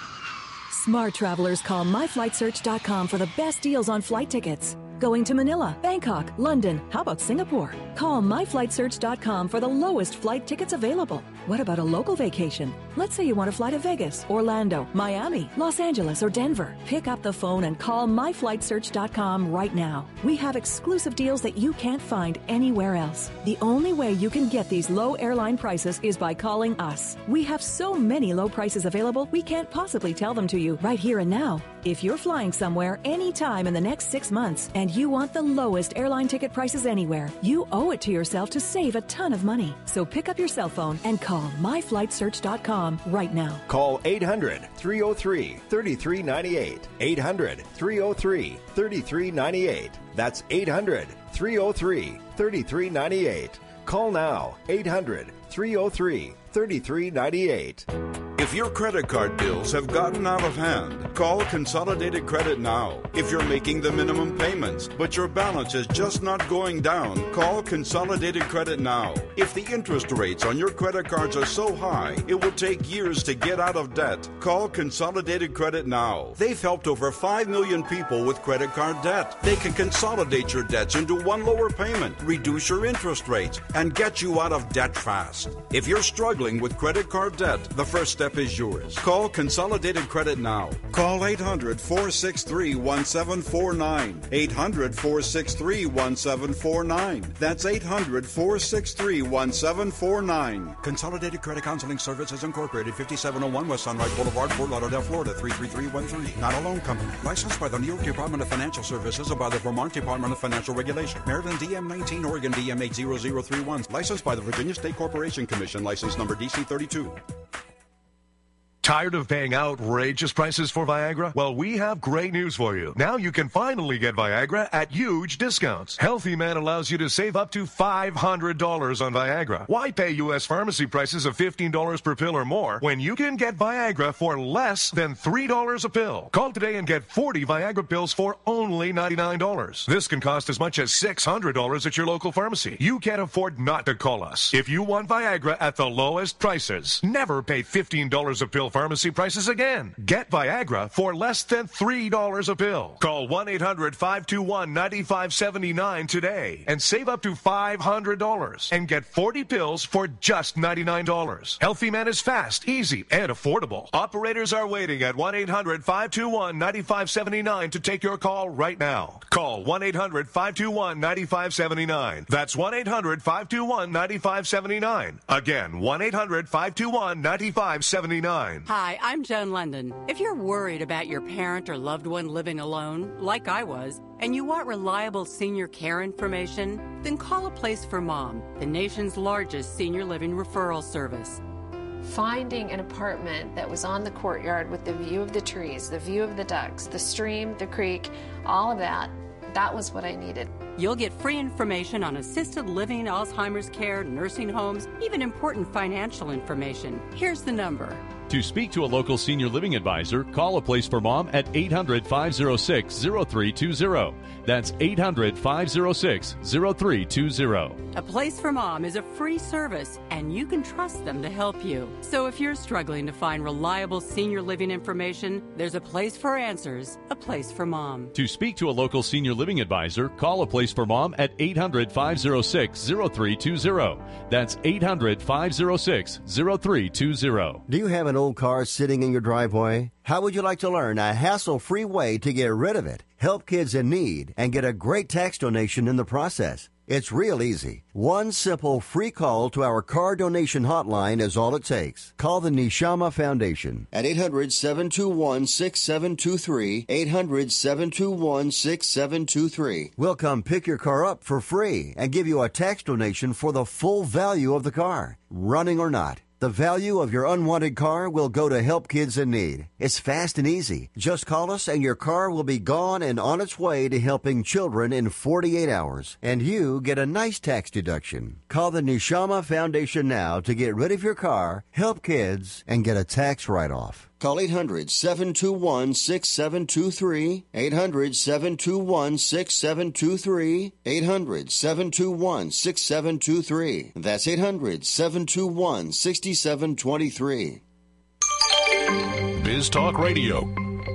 Smart travelers call my flight search dot com for the best deals on flight tickets. Going to Manila, Bangkok, London, how about Singapore? Call my flight search dot com for the lowest flight tickets available. What about a local vacation? Let's say you want to fly to Vegas, Orlando, Miami, Los Angeles, or Denver. Pick up the phone and call my flight search dot com right now. We have exclusive deals that you can't find anywhere else. The only way you can get these low airline prices is by calling us. We have so many low prices available, we can't possibly tell them to you right here and now. If you're flying somewhere anytime in the next six months and you want the lowest airline ticket prices anywhere, you owe it to yourself to save a ton of money. So pick up your cell phone and call my flight search dot com right now. Call eight hundred, three oh three, three three nine eight. eight hundred, three oh three, three three nine eight. That's eight hundred, three oh three, three three nine eight. Call now. eight hundred, three oh three, three three nine eight. If your credit card bills have gotten out of hand, call Consolidated Credit now. If you're making the minimum payments, but your balance is just not going down, call Consolidated Credit now. If the interest rates on your credit cards are so high, it will take years to get out of debt, call Consolidated Credit now. They've helped over five million people with credit card debt. They can consolidate your debts into one lower payment, reduce your interest rates, and get you out of debt fast. If you're struggling with credit card debt, the first step is yours. Call Consolidated Credit now. Call eight hundred, four six three, one seven four nine. eight hundred, four six three, one seven four nine. That's eight hundred, four six three, one seven four nine. Consolidated Credit Counseling Services Incorporated, fifty-seven oh one West Sunrise Boulevard, Fort Lauderdale, Florida, three three three one three. Not a loan company. Licensed by the New York Department of Financial Services and by the Vermont Department of Financial Regulation. Maryland D M nineteen, Oregon D M eight zero zero three one. Licensed by the Virginia State Corporation Commission. License number D C thirty-two. Tired of paying outrageous prices for Viagra? Well, we have great news for you. Now you can finally get Viagra at huge discounts. Healthy Man allows you to save up to five hundred dollars on Viagra. Why pay U S pharmacy prices of fifteen dollars per pill or more when you can get Viagra for less than three dollars a pill? Call today and get forty Viagra pills for only ninety-nine dollars. This can cost as much as six hundred dollars at your local pharmacy. You can't afford not to call us. If you want Viagra at the lowest prices, never pay fifteen dollars a pill pharmacy prices again. Get Viagra for less than three dollars a pill. Call one eight hundred, five two one, nine five seven nine today and save up to five hundred dollars and get forty pills for just ninety-nine dollars. Healthy Man is fast, easy, and affordable. Operators are waiting at one eight hundred, five two one, nine five seven nine to take your call right now. Call one eight hundred, five two one, nine five seven nine. That's one eight hundred, five two one, nine five seven nine. Again, one eight hundred, five two one, nine five seven nine. Hi, I'm Joan London. If you're worried about your parent or loved one living alone, like I was, and you want reliable senior care information, then call A Place for Mom, the nation's largest senior living referral service. Finding an apartment that was on the courtyard with the view of the trees, the view of the ducks, the stream, the creek, all of that, that was what I needed. You'll get free information on assisted living, Alzheimer's care, nursing homes, even important financial information. Here's the number. To speak to a local senior living advisor, call A Place for Mom at eight hundred, five oh six, oh three two oh. That's eight hundred, five oh six, oh three two oh. A Place for Mom is a free service, and you can trust them to help you. So if you're struggling to find reliable senior living information, there's a place for answers, A Place for Mom. To speak to a local senior living advisor, call A Place for Mom at eight hundred, five oh six, oh three two oh. That's eight hundred, five oh six, oh three two oh. Do you have an old car sitting in your driveway? How would you like to learn a hassle-free way to get rid of it, help kids in need, and get a great tax donation in the process? It's real easy. One simple free call to our car donation hotline is all it takes. Call the Neshama Foundation at eight hundred, seven two one, six seven two three, eight hundred, seven two one, six seven two three. We'll come pick your car up for free and give you a tax donation for the full value of the car, running or not. The value of your unwanted car will go to help kids in need. It's fast and easy. Just call us and your car will be gone and on its way to helping children in forty-eight hours. And you get a nice tax deduction. Call the Neshama Foundation now to get rid of your car, help kids, and get a tax write-off. Call eight hundred, seven two one, six seven two three, eight hundred, seven two one, six seven two three, eight hundred, seven two one, six seven two three. That's eight hundred, seven two one, six seven two three. Biz Talk Radio.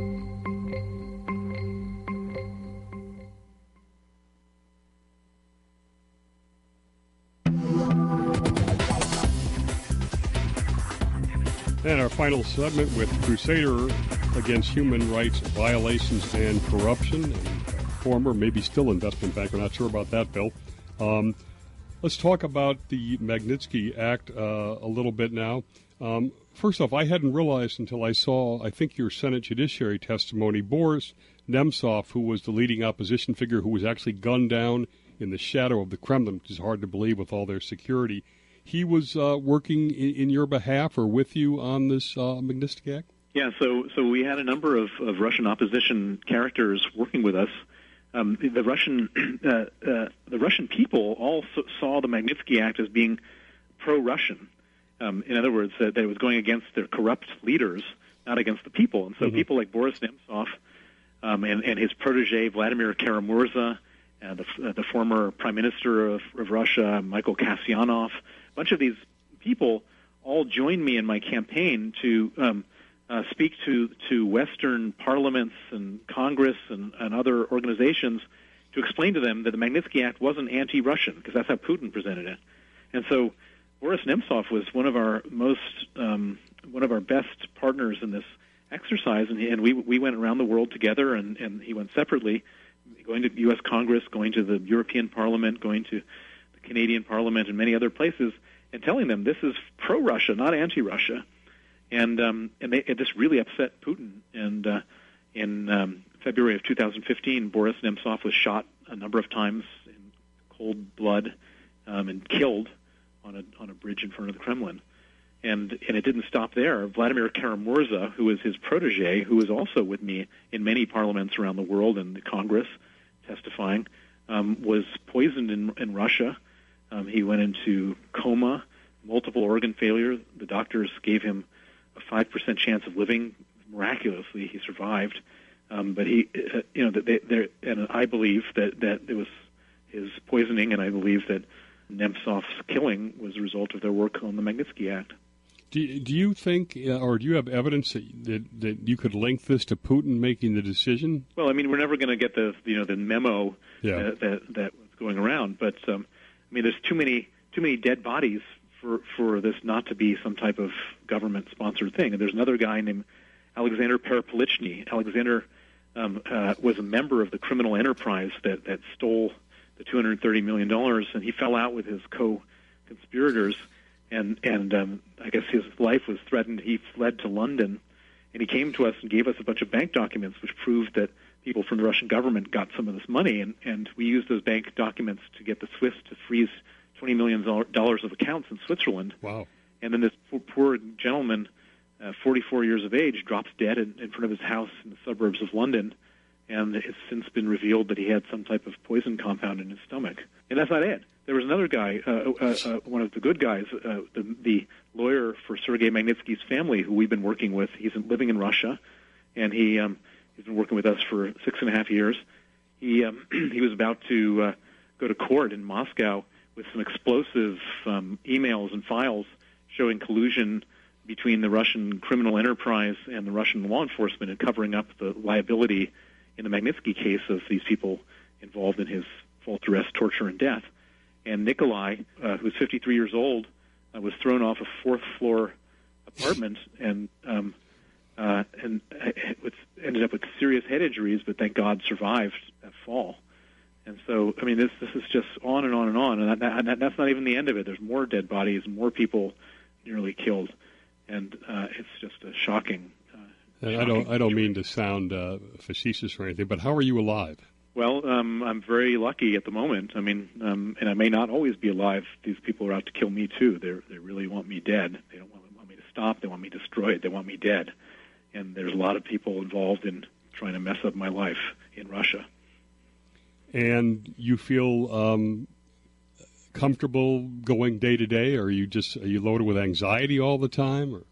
And our final segment with Crusader Against Human Rights Violations and Corruption, and former, maybe still investment banker, not sure about that, Bill. Um, let's talk about the Magnitsky Act uh, a little bit now. Um, first off, I hadn't realized until I saw, I think, your Senate Judiciary testimony, Boris Nemtsov, who was the leading opposition figure who was actually gunned down in the shadow of the Kremlin, which is hard to believe with all their security. He was uh, working in, in your behalf or with you on this uh, Magnitsky Act? Yeah, so so we had a number of, of Russian opposition characters working with us. Um, the, the Russian uh, uh, the Russian people all saw the Magnitsky Act as being pro-Russian. Um, in other words, that, that it was going against their corrupt leaders, not against the people. And so mm-hmm. people like Boris Nemtsov um, and, and his protege Vladimir Kara-Murza, uh, the, uh, the former prime minister of, of Russia, Michael Kasyanov, a bunch of these people all joined me in my campaign to um, uh, speak to, to Western parliaments and Congress and, and other organizations to explain to them that the Magnitsky Act wasn't anti-Russian, because that's how Putin presented it. And so Boris Nemtsov was one of our most, um, one of our best partners in this exercise, and, he, and we we went around the world together, and, and he went separately, going to U S Congress, going to the European Parliament, going to the Canadian Parliament, and many other places, and telling them this is pro-Russia, not anti-Russia, and um, and they, it just really upset Putin. And uh, in um, February of two thousand fifteen, Boris Nemtsov was shot a number of times in cold blood um, and killed on a on a bridge in front of the Kremlin. And and it didn't stop there. Vladimir Kara-Murza, who was his protege, who was also with me in many parliaments around the world and the Congress testifying, um, was poisoned in, in Russia. Um, he went into coma, multiple organ failure. The doctors gave him a five percent chance of living. Miraculously, he survived. Um, but he, uh, you know, they, they, and I believe that, that it was his poisoning, and I believe that Nemtsov's killing was a result of their work on the Magnitsky Act. Do you, do you think, uh, or do you have evidence that, that that you could link this to Putin making the decision? Well, I mean, we're never going to get the you know the memo yeah. uh, that that was going around, but um, I mean, there's too many too many dead bodies for for this not to be some type of government sponsored thing. And there's another guy named Alexander Perpolichny. Alexander um, uh, was a member of the criminal enterprise that that stole the two hundred thirty million dollars, and he fell out with his co-conspirators, and and um, I guess his life was threatened. He fled to London, and he came to us and gave us a bunch of bank documents which proved that people from the Russian government got some of this money, and, and we used those bank documents to get the Swiss to freeze twenty million dollars of accounts in Switzerland. Wow. And then this poor, poor gentleman, uh, forty-four years of age, drops dead in, in front of his house in the suburbs of London, and it's since been revealed that he had some type of poison compound in his stomach. And that's not it. There was another guy, uh, uh, uh, one of the good guys, uh, the, the lawyer for Sergei Magnitsky's family, who we've been working with. He's living in Russia, and he um, he's been working with us for six and a half years. He um, he was about to uh, go to court in Moscow with some explosive um, emails and files showing collusion between the Russian criminal enterprise and the Russian law enforcement in covering up the liability in the Magnitsky case of these people involved in his false arrest, torture, and death. And Nikolai, uh, who's fifty-three years old, uh, was thrown off a fourth-floor apartment and um, uh, and uh, with, ended up with serious head injuries, but thank God survived that fall. And so, I mean, this this is just on and on and on, and that, that, that's not even the end of it. There's more dead bodies, more people nearly killed, and uh, it's just a shocking. Uh, and I don't I don't mean to sound uh, facetious or anything, but how are you alive? Well, um, I'm very lucky at the moment. I mean, um, and I may not always be alive. These people are out to kill me too. They they really want me dead. They don't want, want me to stop. They want me destroyed. They want me dead. And there's a lot of people involved in trying to mess up my life in Russia. And you feel um, comfortable going day to day, or are you just are you loaded with anxiety all the time? Or?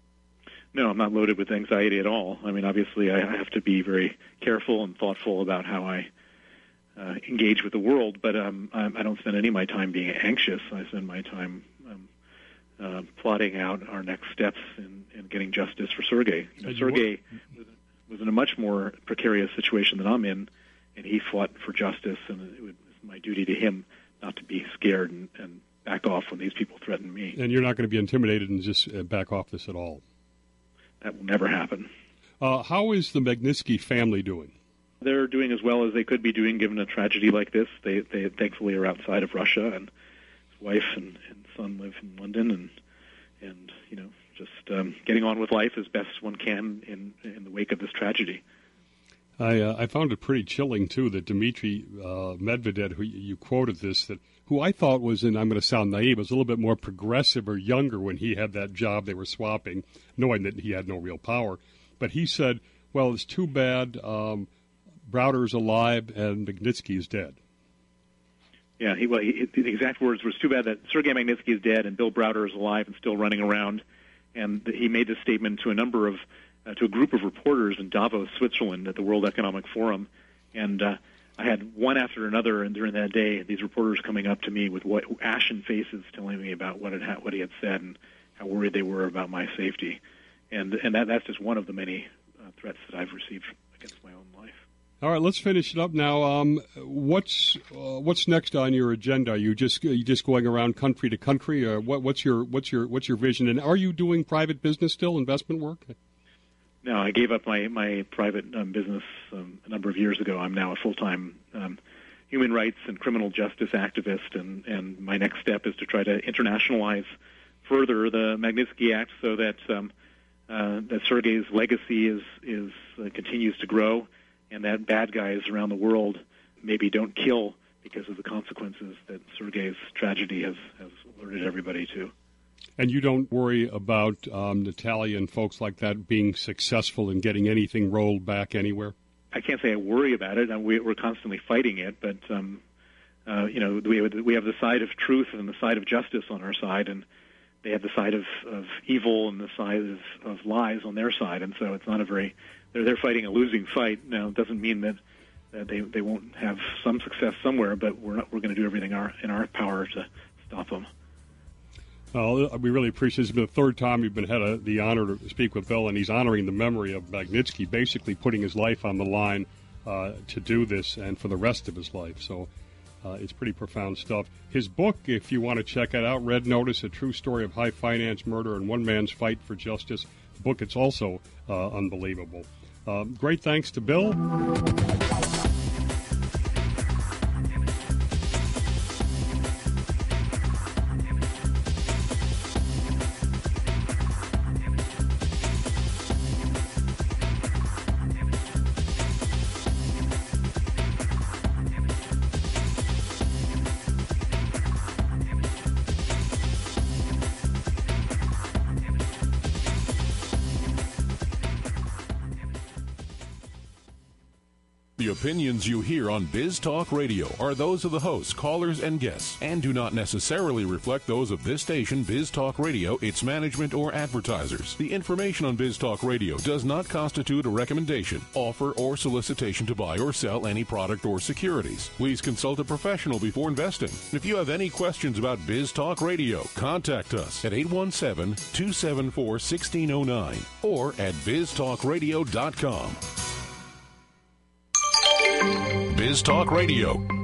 No, I'm not loaded with anxiety at all. I mean, obviously, I have to be very careful and thoughtful about how I uh, engage with the world, but um, I, I don't spend any of my time being anxious. I spend my time um, uh, plotting out our next steps in, in getting justice for Sergei. You know, Sergei was, was in a much more precarious situation than I'm in, and he fought for justice, and it was my duty to him not to be scared and, and back off when these people threaten me. And you're not going to be intimidated and just uh, back off this at all? That will never happen. Uh, how is the Magnitsky family doing? They're doing as well as they could be doing given a tragedy like this. They, they thankfully are outside of Russia, and his wife and, and son live in London, and and you know just um, getting on with life as best one can in in the wake of this tragedy. I uh, I found it pretty chilling too that Dmitry uh, Medvedev, who you quoted this, that who I thought was, and I'm going to sound naive, was a little bit more progressive or younger when he had that job they were swapping, knowing that he had no real power. But he said, well, it's too bad um, Browder's alive and Magnitsky is dead. Yeah, he, well, he, the exact words were, it's too bad that Sergei Magnitsky is dead and Bill Browder is alive and still running around. And he made this statement to a number of, uh, to a group of reporters in Davos, Switzerland, at the World Economic Forum. And uh, I had one after another, and during that day, these reporters coming up to me with what, ashen faces, telling me about what had ha- what he had said and how worried they were about my safety, and and that that's just one of the many uh, threats that I've received against my own life. All right, let's finish it up now. Um, what's uh, what's next on your agenda? Are you just are you just going around country to country, or what, what's your what's your what's your vision? And are you doing private business still, investment work? No, I gave up my, my private um, business um, a number of years ago. I'm now a full-time um, human rights and criminal justice activist, and, and my next step is to try to internationalize further the Magnitsky Act so that um, uh, that Sergei's legacy is is uh, continues to grow, and that bad guys around the world maybe don't kill because of the consequences that Sergei's tragedy has, has alerted everybody to. And you don't worry about um, Natalia and folks like that being successful in getting anything rolled back anywhere? I can't say I worry about it. We, we're constantly fighting it, but um, uh, you know, we have, we have the side of truth and the side of justice on our side, and they have the side of, of evil and the side of, of lies on their side. And so it's not a very they're they're fighting a losing fight. Now, it doesn't mean that, that they they won't have some success somewhere, but we're not, we're going to do everything our, in our power to stop them. Well, we really appreciate it. It's been the third time we've been had a, the honor to speak with Bill, and he's honoring the memory of Magnitsky, basically putting his life on the line uh, to do this and for the rest of his life. So uh, it's pretty profound stuff. His book, if you want to check it out, Red Notice, A True Story of High Finance, Murder, and One Man's Fight for Justice. The book, it's also uh, unbelievable. Uh, great thanks to Bill. The opinions you hear on Biz Talk Radio are those of the hosts, callers, and guests, and do not necessarily reflect those of this station, Biz Talk Radio, its management, or advertisers. The information on Biz Talk Radio does not constitute a recommendation, offer, or solicitation to buy or sell any product or securities. Please consult a professional before investing. If you have any questions about Biz Talk Radio, contact us at eight one seven, two seven four, one six zero nine or at biz talk radio dot com. Biz Talk Radio,